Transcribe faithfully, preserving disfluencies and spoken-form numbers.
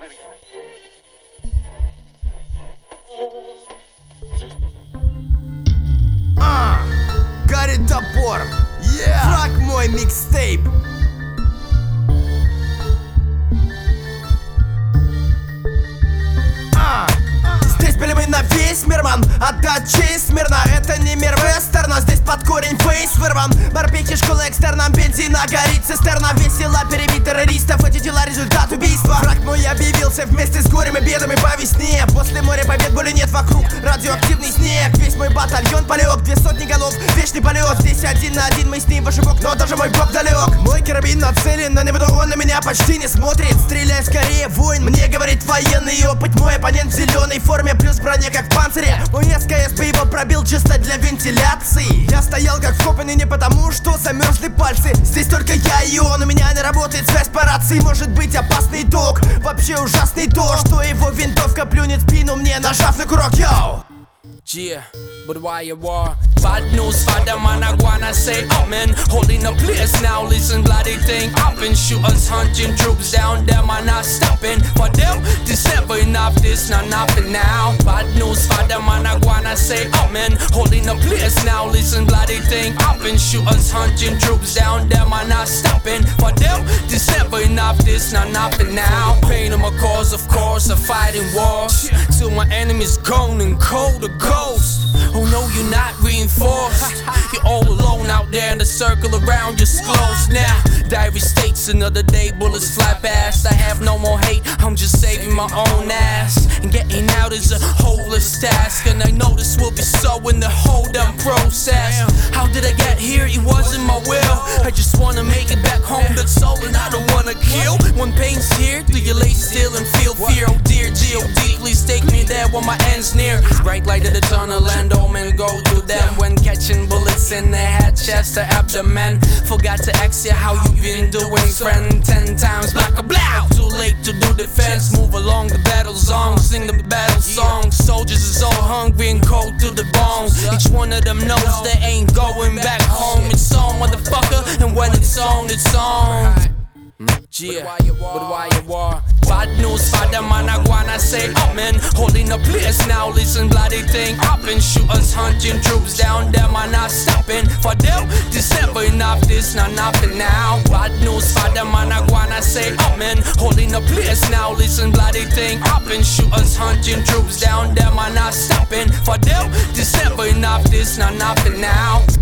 А, горит топор. Yeah. Фраг мой микстейп. А, здесь были мы на весь мир, ман. Отдать честь мирно. Это не мир вестерна. Здесь под корень фейс вырван. Барбеки, школа экстерна. Бензина горит цистерна. Весело перебить террористов. Эти дела результат убийства. Враг мой объявился вместе с горем и бедами по весне. После моря побед боли нет вокруг. Радиоактивный снег. Весь мой батальон полег. Две сотни голов. Вечный полет. Здесь один на один мы с ним в ошибок. Но даже мой бог далек. Мой карабин нацелен на него. Он на меня почти не смотрит. Стреляй скорее, воин. Мне говорит военный опыт. Мой оппонент в зеленой форме. Плюс броня как в панцире. Мой СКС бы его пробил чисто для вентиляции. Я стоял как вкопанный не потому, что замерзли пальцы. Здесь только я и он. У меня не работает связь по рации. Может быть опасный итог. Вообще ужасный то, что его винтовка плюнет в спину мне, нажав на курок. Йоу! Yeah, but why you war? Bad news for them and I wanna say amen. Holding the place now, listen bloody thing happen. Shooters hunting troops down, them are not stopping. For them, this never enough, this not nothing now. Bad news for them and I wanna say amen. Holding the place now, listen bloody thing happen. Shooters hunting troops down, them are not stopping. For them, this never enough, this not nothing now. Pain on my cause, of course, a fighting war. Till my enemy's gone and cold, a ghost. Oh no, you're not reinforced. You're all alone out there, and the circle around you's close now. Diary states another day, bullets fly past. I have no more hate, I'm just saving my own ass. And getting out is a hopeless task, and I know this will be so in the whole damn process. How did I get here? It wasn't my will. I just wanna make it back home, that's all, and I don't wanna kill. When pain's here, do you lay still and feel fear? Oh dear, G O D, please take me there when my end's near. Bright light of the tunnel and all men go through them. When catching bullets in the head, chest or abdomen. Forgot to ask you how you been doing, friend. Ten times black or blow. Too late to do defense. Move along the battle zone, sing the battle song. Soldiers is all hungry and cold to the bone. Each one of them knows they ain't going back home. It's on, motherfucker, and when it's on, it's on. Yeah, but why you war? Bad news for them and I wanna say amen. Holding the place now, listen bloody thing happen. Shooters hunting troops down, them are not stopping. For them, this never enough, this not nothing now. Bad news for them and I wanna say amen. Holding the place now, listen bloody thing happen. Shooters hunting troops down, them are not stopping. For them, this never enough, this not nothing now.